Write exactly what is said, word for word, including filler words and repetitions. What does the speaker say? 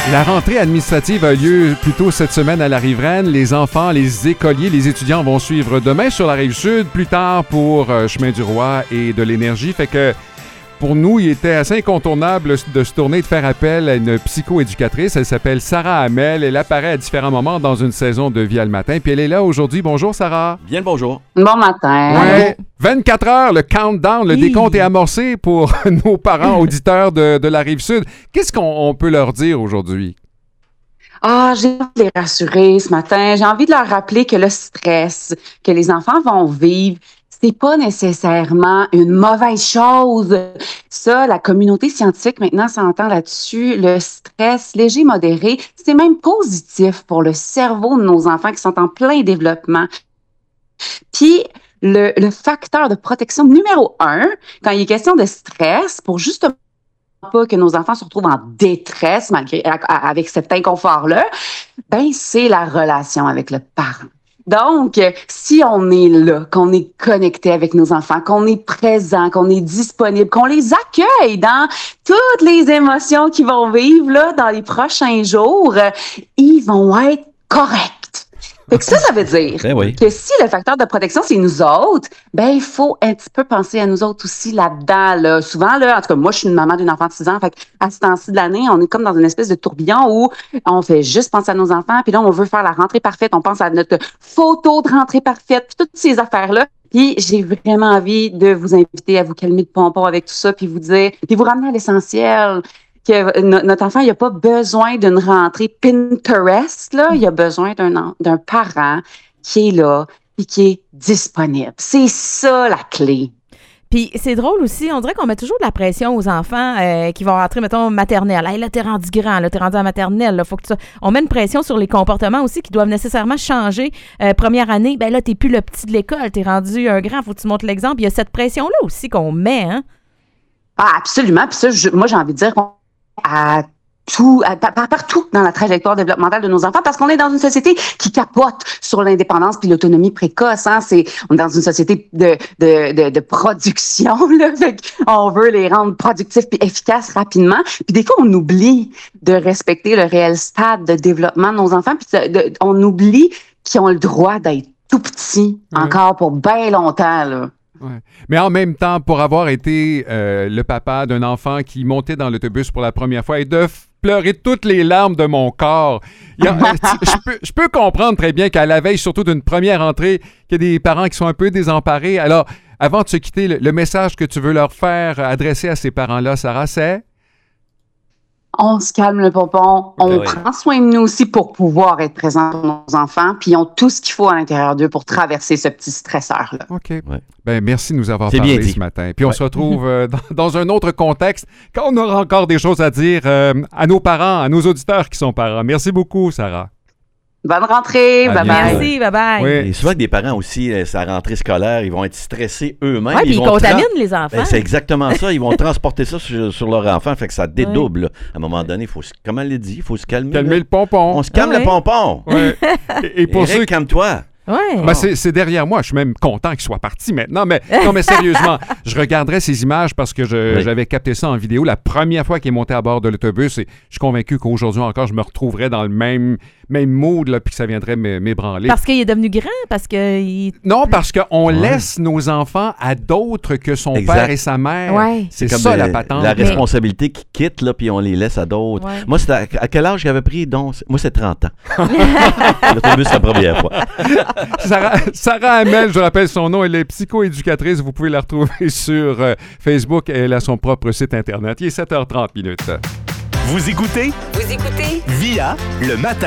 La rentrée administrative a lieu plus tôt cette semaine à la Riveraine. Les enfants, les écoliers, les étudiants vont suivre demain sur la Rive-Sud, plus tard pour euh, Chemin du Roi et de l'Énergie. Fait que pour nous, il était assez incontournable de se tourner et de faire appel à une psychoéducatrice. Elle s'appelle Sarah Hamel. Elle apparaît à différents moments dans une saison de Vie à le matin. Puis elle est là aujourd'hui. Bonjour, Sarah. Bien le bonjour. Bon matin. Ouais. vingt-quatre heures, le countdown, le Oui. décompte est amorcé pour nos parents auditeurs de, de la Rive-Sud. Qu'est-ce qu'on on peut leur dire aujourd'hui? Ah, j'ai envie de les rassurer ce matin. J'ai envie de leur rappeler que le stress que les enfants vont vivre, c'est pas nécessairement une mauvaise chose. Ça, la communauté scientifique maintenant s'entend là-dessus. Le stress léger, modéré, c'est même positif pour le cerveau de nos enfants qui sont en plein développement. Puis, le, le facteur de protection numéro un, quand il est question de stress, pour justement pas que nos enfants se retrouvent en détresse malgré avec cet inconfort-là, ben c'est la relation avec le parent. Donc, si on est là, qu'on est connecté avec nos enfants, qu'on est présent, qu'on est disponible, qu'on les accueille dans toutes les émotions qu'ils vont vivre là dans les prochains jours, ils vont être corrects. Fait que ça, ça veut dire ben oui. que si le facteur de protection, c'est nous autres, ben il faut un petit peu penser à nous autres aussi là-dedans. Là. Souvent, là, en tout cas, moi, je suis une maman d'une enfant de six ans, fait à ce temps-ci de l'année, on est comme dans une espèce de tourbillon où on fait juste penser à nos enfants, puis là, on veut faire la rentrée parfaite, on pense à notre photo de rentrée parfaite, puis toutes ces affaires-là. Puis j'ai vraiment envie de vous inviter à vous calmer de pompon avec tout ça, puis vous dire, puis vous ramener à l'essentiel. Que notre enfant, il n'a pas besoin d'une rentrée Pinterest, là. Il a besoin d'un, d'un parent qui est là et qui est disponible. C'est ça, la clé. Puis c'est drôle aussi, on dirait qu'on met toujours de la pression aux enfants euh, qui vont rentrer, mettons, maternelle. Hey, là, t'es rendu grand, là, t'es rendu à maternelle, là, faut que tu... On met une pression sur les comportements aussi qui doivent nécessairement changer. Euh, première année, ben là, t'es plus le petit de l'école, t'es rendu un grand, faut que tu montres l'exemple. Il y a cette pression-là aussi qu'on met, hein? Ah, absolument. Puis ça, je, moi, j'ai envie de dire qu'on à tout, à, à, partout dans la trajectoire développementale de nos enfants, parce qu'on est dans une société qui capote sur l'indépendance puis l'autonomie précoce. Hein. C'est, on est dans une société de, de, de, de production, là. Fait on veut les rendre productifs puis efficaces rapidement. Puis des fois, on oublie de respecter le réel stade de développement de nos enfants. Puis de, de, on oublie qu'ils ont le droit d'être tout petits mmh. encore pour bien longtemps, là. Ouais. Mais en même temps, pour avoir été euh, le papa d'un enfant qui montait dans l'autobus pour la première fois et de f- pleurer toutes les larmes de mon corps, il y a, euh, je, peux, je peux comprendre très bien qu'à la veille, surtout d'une première entrée, qu'il y a des parents qui sont un peu désemparés. Alors, avant de se quitter, le, le message que tu veux leur faire adresser à ces parents-là, Sarah, c'est? On se calme le pompon, on ben oui. prend soin de nous aussi pour pouvoir être présent pour nos enfants, puis ils ont tout ce qu'il faut à l'intérieur d'eux pour traverser ce petit stresseur-là. OK. Ouais. Ben merci de nous avoir C'est parlé bien dit. ce matin. Puis on ouais. se retrouve euh, dans, dans un autre contexte quand on aura encore des choses à dire euh, à nos parents, à nos auditeurs qui sont parents. Merci beaucoup, Sarah. Bonne rentrée, À bye bientôt. bye. Merci, bye-bye. Oui. Et souvent que des parents aussi, euh, sa rentrée scolaire, ils vont être stressés eux-mêmes. Oui, puis ils vont contaminent tra- les enfants. Ben, c'est exactement ça. Ils vont transporter ça sur, sur leur enfant. Fait que ça dédouble. Là. À un moment donné, il faut, se- comme elle l'a dit, il faut se calmer. Calmer là. le pompon. On se calme Ah le ouais. pompon. Ouais. Et, et pour Éric, ceux qui... calme-toi. Ouais. Ben, c'est, c'est derrière moi. Je suis même content qu'il soit parti maintenant. Mais non, mais sérieusement, je regarderai ces images parce que je, Oui. j'avais capté ça en vidéo la première fois qu'il est monté à bord de l'autobus. Et je suis convaincu qu'aujourd'hui encore, je me retrouverai dans le même, même mood là, puis que ça viendrait m'é- m'ébranler. Parce qu'il est devenu grand, parce que... Il... Non, parce qu'on Ouais. laisse nos enfants à d'autres que son Exact. père et sa mère. Ouais. C'est comme ça de- la patente. La Mais- responsabilité qui quitte, là, puis on les laisse à d'autres. Ouais. Moi, c'était à, à quel âge j'avais pris? Donc, moi, c'est trente ans. L'autobus, c'est la première fois. Sarah, Sarah Hamel, je rappelle son nom, elle est psychoéducatrice. Vous pouvez la retrouver sur euh, Facebook. Elle a son propre site Internet. Il est sept heures trente minutes. Vous écoutez Vous écoutez Via le matin.